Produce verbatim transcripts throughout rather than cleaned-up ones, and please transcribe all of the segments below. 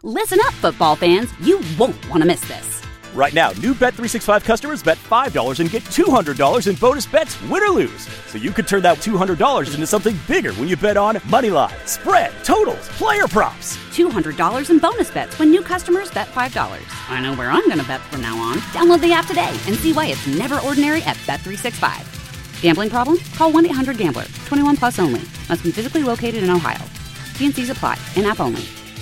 Listen up, football fans. You won't want to miss this. Right now, new Bet three sixty-five customers bet five dollars and get two hundred dollars in bonus bets, win or lose. So you could turn that two hundred dollars into something bigger when you bet on money line, spread, totals, player props. two hundred dollars in bonus bets when new customers bet five dollars. I know where I'm going to bet from now on. Download the app today and see why it's never ordinary at Bet three sixty-five. Gambling problem? Call one eight hundred gambler. twenty-one plus only. Must be physically located in Ohio. T and C's apply. In-app only.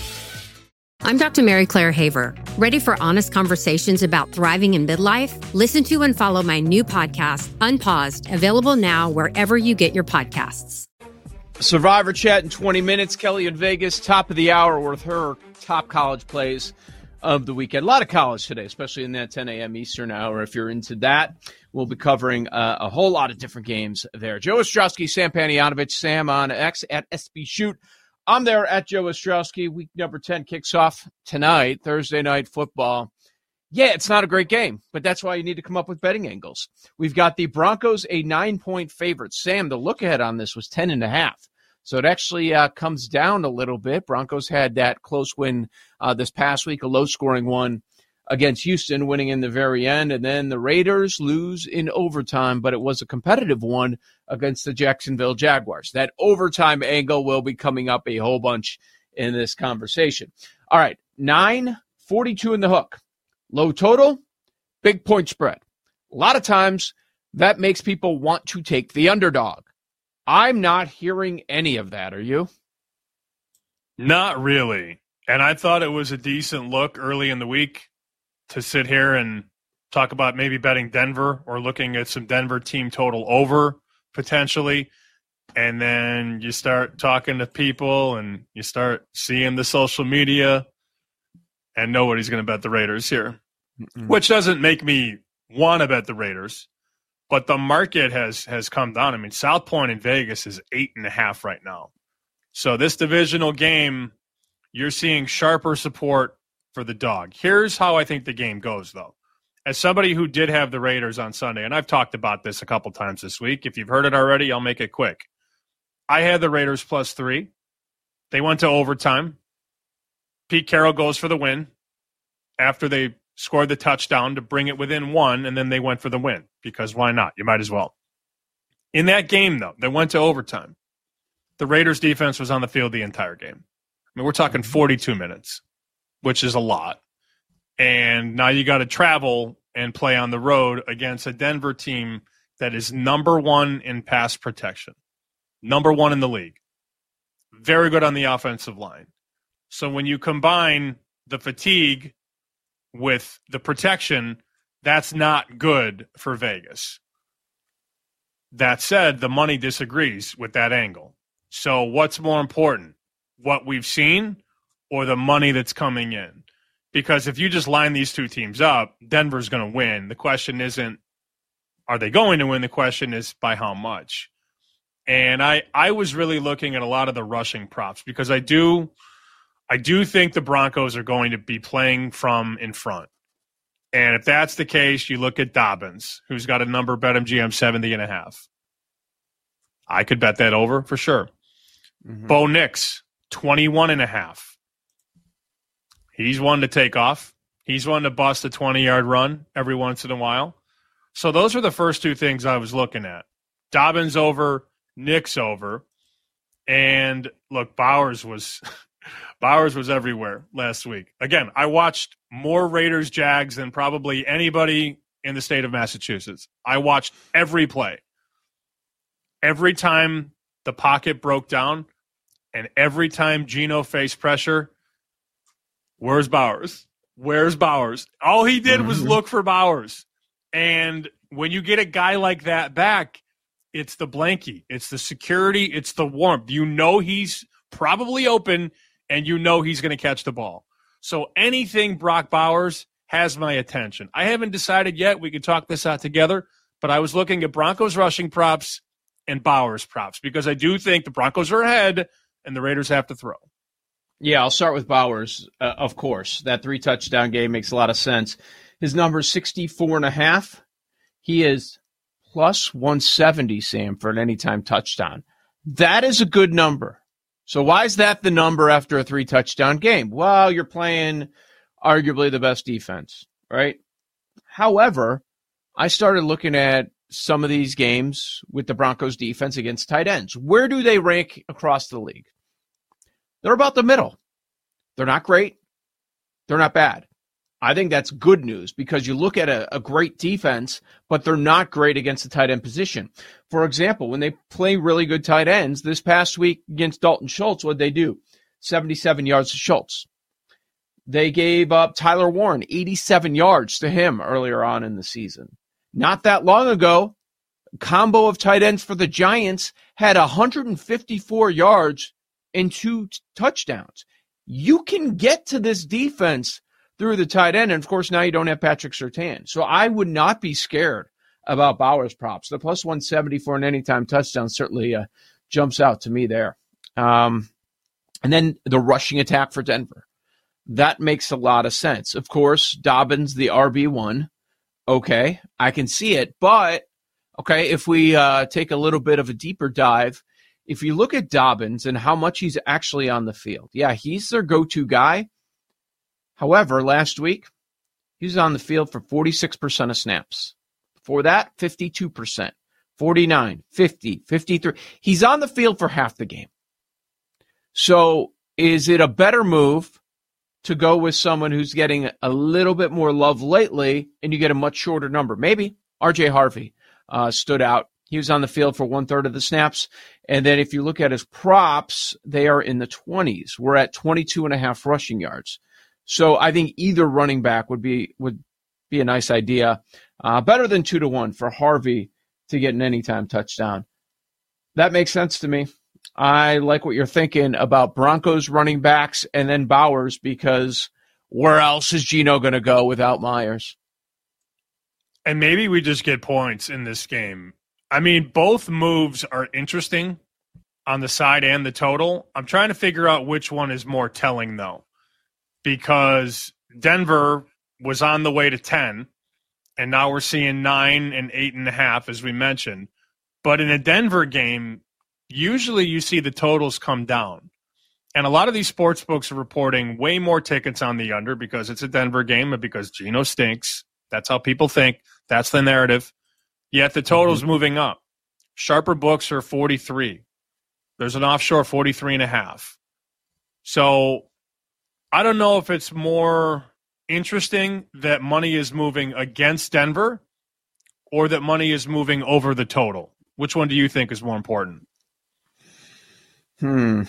I'm Doctor Mary Claire Haver. Ready for honest conversations about thriving in midlife? Listen to and follow my new podcast, Unpaused, available now wherever you get your podcasts. Survivor Chat in twenty minutes. Kelly in Vegas, top of the hour with her top college plays of the weekend. A lot of college today, especially in that ten a.m. Eastern hour. If you're into that, we'll be covering uh, a whole lot of different games there. Joe Ostrowski, Sam Panayotovich, Sam on X at S B Shoot. I'm there at Joe Ostrowski. Week number ten kicks off tonight, Thursday night football. Yeah, it's not a great game, but that's why you need to come up with betting angles. We've got the Broncos a nine-point favorite. Sam, the look-ahead on this was ten and a half. So it actually uh, comes down a little bit. Broncos had that close win uh, this past week, a low-scoring one against Houston, winning in the very end. And then the Raiders lose in overtime, but it was a competitive one against the Jacksonville Jaguars. That overtime angle will be coming up a whole bunch in this conversation. All right, nine forty-two in the hook. Low total, big point spread. A lot of times that makes people want to take the underdog. I'm not hearing any of that. Are you? Not really. And I thought it was a decent look early in the week to sit here and talk about maybe betting Denver or looking at some Denver team total over potentially. And then you start talking to people and you start seeing the social media and nobody's going to bet the Raiders here, mm-hmm. which doesn't make me want to bet the Raiders. But the market has has come down. I mean, South Point in Vegas is eight and a half right now. So this divisional game, you're seeing sharper support for the dog. Here's how I think the game goes, though. As somebody who did have the Raiders on Sunday, and I've talked about this a couple times this week. If you've heard it already, I'll make it quick. I had the Raiders plus three. They went to overtime. Pete Carroll goes for the win after they scored the touchdown to bring it within one, and then they went for the win because why not? You might as well. In that game, though, they went to overtime. The Raiders defense was on the field the entire game. I mean, we're talking forty-two minutes, which is a lot. And now you got to travel and play on the road against a Denver team that is number one in pass protection, number one in the league. Very good on the offensive line. So when you combine the fatigue with the protection, that's not good for Vegas. That said, the money disagrees with that angle. So what's more important, what we've seen or the money that's coming in? Because if you just line these two teams up, Denver's going to win. The question isn't, are they going to win? The question is, by how much? And I, I was really looking at a lot of the rushing props because I do I do think the Broncos are going to be playing from in front. And if that's the case, you look at Dobbins, who's got a number BetMGM seventy and a half. I could bet that over for sure. Mm-hmm. Bo Nix, twenty-one and a half. He's one to take off. He's one to bust a twenty-yard run every once in a while. So those are the first two things I was looking at. Dobbins over, Nix over. And look, Bowers was Bowers was everywhere last week. Again, I watched more Raiders Jags than probably anybody in the state of Massachusetts. I watched every play. Every time the pocket broke down and every time Geno faced pressure, where's Bowers? Where's Bowers? All he did was look for Bowers. And when you get a guy like that back, it's the blankie. It's the security. It's the warmth. You know he's probably open, and you know he's going to catch the ball. So anything Brock Bowers has my attention. I haven't decided yet. We could talk this out together, but I was looking at Broncos rushing props and Bowers props because I do think the Broncos are ahead and the Raiders have to throw. Yeah, I'll start with Bowers, uh, of course. That three-touchdown game makes a lot of sense. His number is sixty-four and a half. He is plus one seventy, Sam, for an anytime touchdown. That is a good number. So why is that the number after a three-touchdown game? Well, you're playing arguably the best defense, right? However, I started looking at some of these games with the Broncos defense against tight ends. Where do they rank across the league? They're about the middle. They're not great. They're not bad. I think that's good news because you look at a, a great defense, but they're not great against the tight end position. For example, when they play really good tight ends, this past week against Dalton Schultz, what'd they do? seventy-seven yards to Schultz. They gave up Tyler Warren, eighty-seven yards to him earlier on in the season. Not that long ago, a combo of tight ends for the Giants had one hundred fifty-four yards and two t- touchdowns. You can get to this defense through the tight end, and of course now you don't have Patrick Surtain. So I would not be scared about Bowers props. The plus one seventy for an anytime touchdown certainly uh, jumps out to me there. Um, and then the rushing attack for Denver. That makes a lot of sense. Of course, Dobbins, the R B one. Okay, I can see it. But, okay, if we uh, take a little bit of a deeper dive, if you look at Dobbins and how much he's actually on the field, yeah, he's their go-to guy. However, last week, he was on the field for forty-six percent of snaps. Before that, fifty-two percent, forty-nine, fifty, fifty-three. He's on the field for half the game. So is it a better move to go with someone who's getting a little bit more love lately and you get a much shorter number? Maybe. R J Harvey uh, stood out. He was on the field for one-third of the snaps. And then if you look at his props, they are in the twenties. We're at twenty-two and a half rushing yards. So I think either running back would be would be a nice idea. Uh, better than two to one for Harvey to get an anytime touchdown. That makes sense to me. I like what you're thinking about Broncos running backs and then Bowers, because where else is Geno going to go without Myers? And maybe we just get points in this game. I mean, both moves are interesting on the side and the total. I'm trying to figure out which one is more telling, though, because Denver was on the way to ten, and now we're seeing nine and eight and a half, as we mentioned. But in a Denver game, usually you see the totals come down. And a lot of these sports books are reporting way more tickets on the under because it's a Denver game and because Geno stinks. That's how people think. That's the narrative. Yet the total's mm-hmm. moving up. Sharper books are forty-three. There's an offshore forty-three and a half. So I don't know if it's more interesting that money is moving against Denver or that money is moving over the total. Which one do you think is more important? Hmm.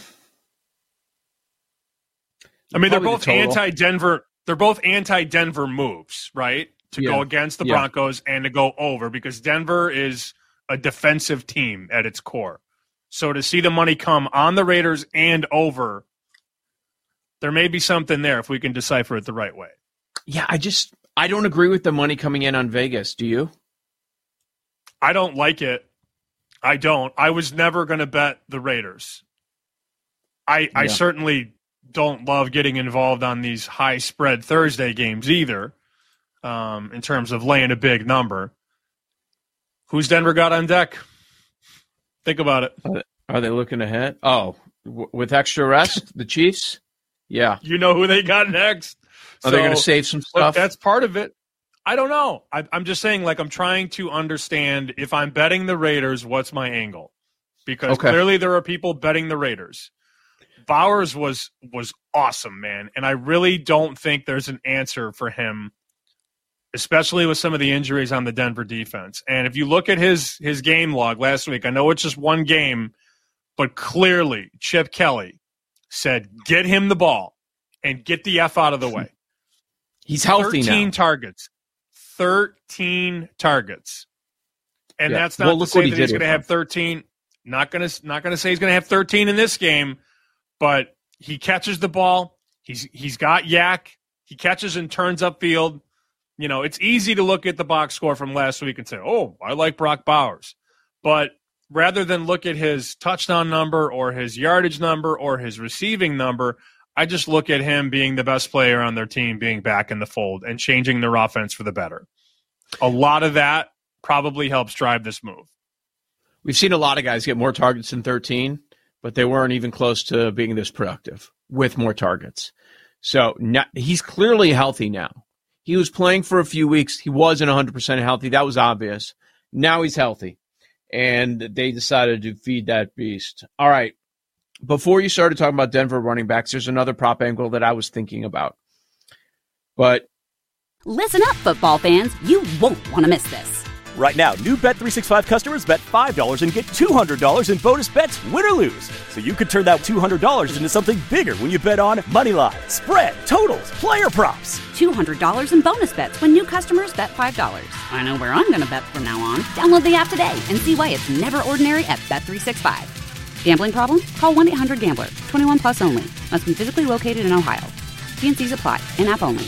I mean, they're both the anti-Denver. They're both anti-Denver moves, right? To yeah. go against the yeah. Broncos and to go over, because Denver is a defensive team at its core. So to see the money come on the Raiders and over, there may be something there if we can decipher it the right way. Yeah, I just I don't agree with the money coming in on Vegas. Do you? I don't like it. I don't. I was never going to bet the Raiders. I yeah. I certainly don't love getting involved on these high spread Thursday games either, um, in terms of laying a big number. Who's Denver got on deck? Think about it. Are they, are they looking ahead? Oh, w- with extra rest, the Chiefs? Yeah. You know who they got next. Are so, they going to save some stuff? That's part of it. I don't know. I, I'm just saying, like, I'm trying to understand if I'm betting the Raiders, what's my angle? Because okay. clearly there are people betting the Raiders. Bowers was was awesome, man, and I really don't think there's an answer for him, especially with some of the injuries on the Denver defense. And if you look at his his game log last week, I know it's just one game, but clearly Chip Kelly said, get him the ball and get the F out of the way. He's healthy now. thirteen targets. thirteen targets. And yeah. that's not well, to say that he's going to have thirteen. Not going to not going to say he's going to have thirteen in this game, but he catches the ball. He's he's got yak. He catches and turns upfield. You know, it's easy to look at the box score from last week and say, "Oh, I like Brock Bowers." But rather than look at his touchdown number or his yardage number or his receiving number, I just look at him being the best player on their team, being back in the fold and changing their offense for the better. A lot of that probably helps drive this move. We've seen a lot of guys get more targets than thirteen, but they weren't even close to being this productive with more targets. So now, he's clearly healthy now. He was playing for a few weeks. He wasn't one hundred percent healthy. That was obvious. Now he's healthy, and they decided to feed that beast. All right. Before you started talking about Denver running backs, there's another prop angle that I was thinking about. But listen up, football fans. You won't want to miss this. Right now, new Bet three sixty-five customers bet five dollars and get two hundred dollars in bonus bets, win or lose. So you could turn that two hundred dollars into something bigger when you bet on moneyline, spread, totals, player props. two hundred dollars in bonus bets when new customers bet five dollars. I know where I'm going to bet from now on. Download the app today and see why it's never ordinary at Bet three sixty-five. Gambling problem? Call one eight hundred gambler. twenty-one plus only. Must be physically located in Ohio. T and C's apply. In-app only.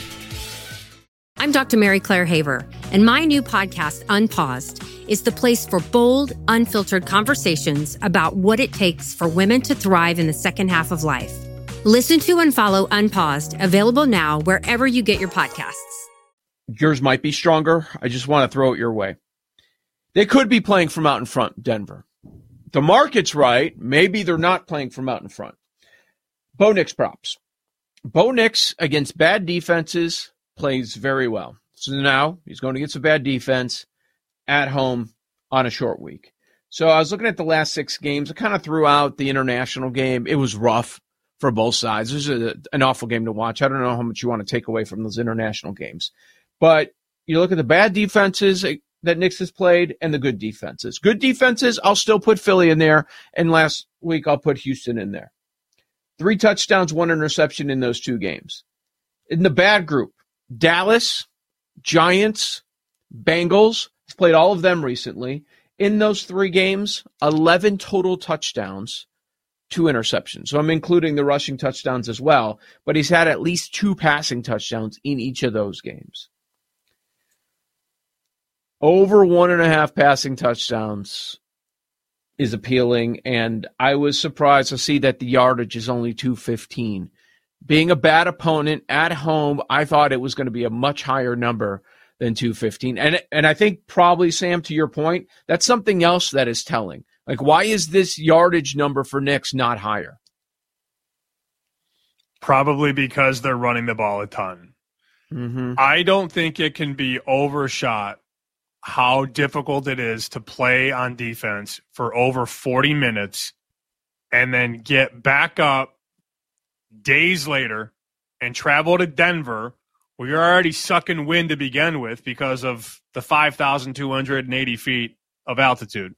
I'm Doctor Mary Claire Haver, and my new podcast, Unpaused, is the place for bold, unfiltered conversations about what it takes for women to thrive in the second half of life. Listen to and follow Unpaused, available now wherever you get your podcasts. yours might be stronger. I just want to throw it your way. They could be playing from out in front, Denver. The market's right. Maybe they're not playing from out in front. Bo Nix props. Bo Nix against bad defenses plays very well. So now he's going to get some bad defense at home on a short week. So I was looking at the last six games. I kind of threw out the international game. It was rough for both sides. This is a, an awful game to watch. I don't know how much you want to take away from those international games. But you look at the bad defenses that Nix has played and the good defenses. Good defenses, I'll still put Philly in there. And last week, I'll put Houston in there. Three touchdowns, one interception in those two games. In the bad group, Dallas, Giants, Bengals, he's played all of them recently. In those three games, eleven total touchdowns, two interceptions. So I'm including the rushing touchdowns as well, but he's had at least two passing touchdowns in each of those games. Over one and a half passing touchdowns is appealing, and I was surprised to see that the yardage is only two fifteen. Being a bad opponent at home, I thought it was going to be a much higher number than two fifteen. And and I think probably, Sam, to your point, that's something else that is telling. Like, why is this yardage number for Nix not higher? Probably because they're running the ball a ton. Mm-hmm. I don't think it can be overshot how difficult it is to play on defense for over forty minutes and then get back up days later and travel to Denver, where you're already sucking wind to begin with because of the five thousand two hundred eighty feet of altitude.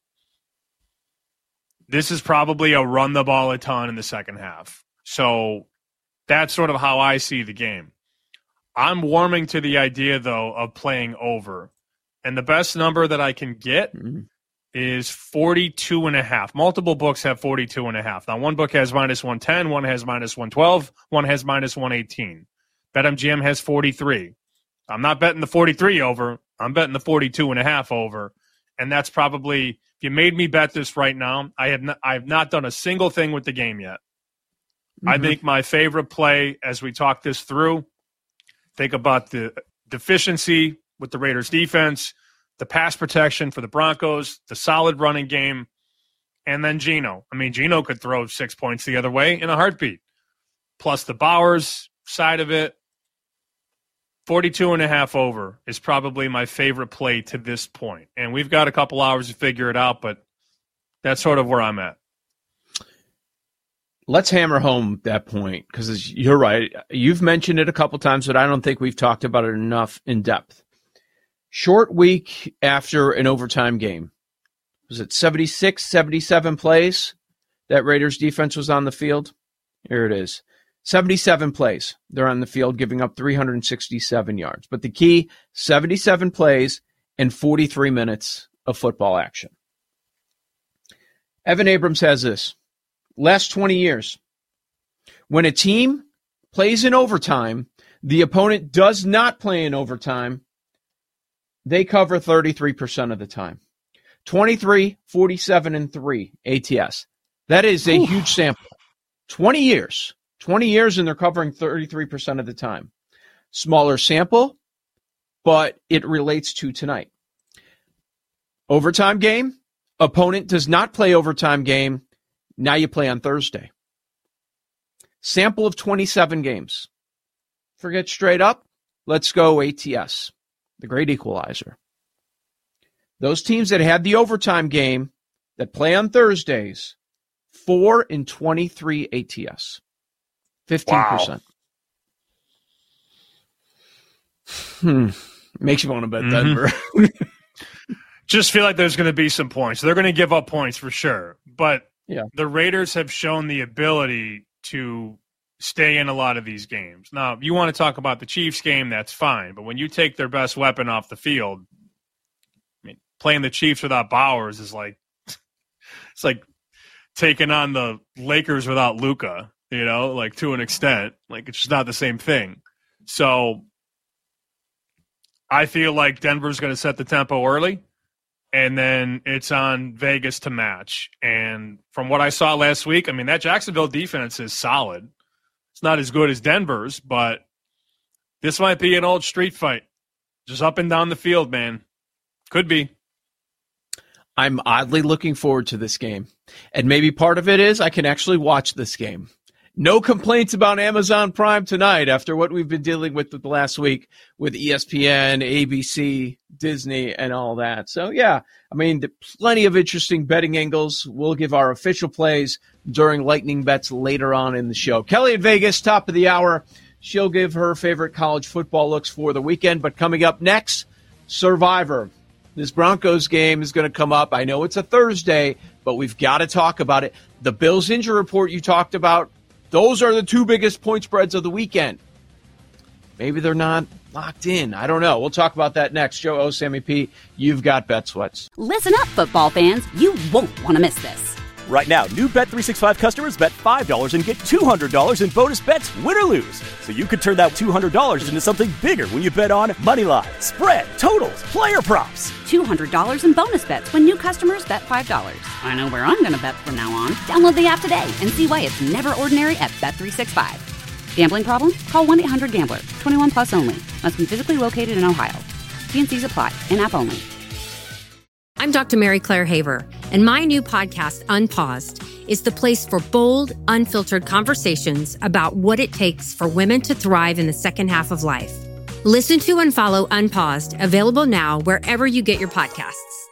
This is probably a run the ball a ton in the second half. So that's sort of how I see the game. I'm warming to the idea, though, of playing over. And the best number that I can get mm-hmm. is forty-two and a half. Multiple books have forty-two and a half. Now, one book has minus one ten, one has minus one twelve, one has minus one eighteen. BetMGM has forty-three. I'm not betting the forty-three over. I'm betting the forty-two and a half over. And that's probably, if you made me bet this right now, I have not, I have not done a single thing with the game yet. Mm-hmm. I think my favorite play, as we talk this through, think about the deficiency with the Raiders defense, the pass protection for the Broncos, the solid running game, and then Geno. I mean, Geno could throw six points the other way in a heartbeat. Plus the Bowers side of it. forty-two and a half over is probably my favorite play to this point. And we've got a couple hours to figure it out, but that's sort of where I'm at. Let's hammer home that point, because you're right. You've mentioned it a couple times, but I don't think we've talked about it enough in depth. Short week after an overtime game. Was it seventy-six, seventy-seven plays that Raiders defense was on the field? Here it is. seventy-seven plays. They're on the field giving up three hundred sixty-seven yards. But the key, seventy-seven plays and forty-three minutes of football action. Evan Abrams has this. Last twenty years, when a team plays in overtime, the opponent does not play in overtime, they cover thirty-three percent of the time. twenty-three, forty-seven, and three A T S. That is a Ooh. huge sample. twenty years. twenty years, and they're covering thirty-three percent of the time. Smaller sample, but it relates to tonight. Overtime game, opponent does not play overtime game. Now you play on Thursday. Sample of twenty-seven games. Forget straight up. Let's go A T S, the great equalizer. Those teams that had the overtime game that play on Thursdays, four in twenty-three A T S. fifteen percent. Wow. Hmm. Makes you want to bet mm-hmm. Denver. Just feel like there's going to be some points. They're going to give up points for sure. But yeah. the Raiders have shown the ability to stay in a lot of these games. Now, if you want to talk about the Chiefs game, that's fine. But when you take their best weapon off the field, I mean, playing the Chiefs without Bowers is like it's like taking on the Lakers without Luka, you know, like to an extent. Like it's just not the same thing. So I feel like Denver's going to set the tempo early, and then it's on Vegas to match. And from what I saw last week, I mean, that Jacksonville defense is solid. It's not as good as Denver's, but this might be an old street fight. Just up and down the field, man. Could be. I'm oddly looking forward to this game. And maybe part of it is I can actually watch this game. No complaints about Amazon Prime tonight after what we've been dealing with the last week with E S P N, A B C, Disney, and all that. So, yeah, I mean, plenty of interesting betting angles. We'll give our official plays during Lightning Bets later on in the show. Kelly in Vegas, top of the hour. She'll give her favorite college football looks for the weekend. But coming up next, Survivor. This Broncos game is going to come up. I know it's a Thursday, but we've got to talk about it. The Bills injury report you talked about, those are the two biggest point spreads of the weekend. Maybe they're not locked in. I don't know. We'll talk about that next. Joe O, Sammy P, you've got Bet Sweats. Listen up, football fans. You won't want to miss this. Right now, new Bet three sixty-five customers bet five dollars and get two hundred dollars in bonus bets, win or lose. So you could turn that two hundred dollars into something bigger when you bet on money line, spread, totals, player props. two hundred dollars in bonus bets when new customers bet five dollars. I know where I'm going to bet from now on. Download the app today and see why it's never ordinary at Bet three sixty-five. Gambling problem? Call one eight hundred gambler. twenty-one plus only. Must be physically located in Ohio. T and C's apply. In-app only. I'm Doctor Mary Claire Haver, and my new podcast, Unpaused, is the place for bold, unfiltered conversations about what it takes for women to thrive in the second half of life. Listen to and follow Unpaused, available now wherever you get your podcasts.